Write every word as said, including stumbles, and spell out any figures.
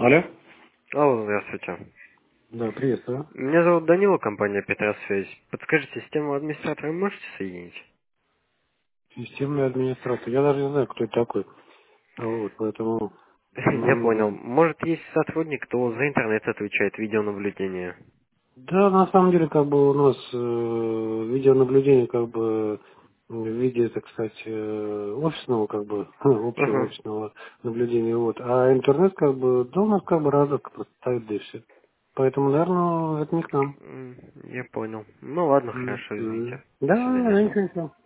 Алло? Алло, здравствуйте. Да, приветствую. Меня зовут Данила, компания Петросвязь. Подскажите, систему администратора можете соединить? Системный администратор. Я даже не знаю, кто это такой. Вот, поэтому... Я понял. м, Может, есть сотрудник, кто за интернет отвечает, видеонаблюдение? Да, на самом деле, как бы у нас э, видеонаблюдение, как бы в виде, так сказать, э, офисного, как бы, общего Ага. офисного наблюдения, вот. А интернет, как бы, да, у нас как бы разок просто стоит, да и все. Поэтому, наверное, это не к нам. М, Я понял. Ну ладно, М, хорошо, м. извините. До Да, свидания. да, ничего, ничего.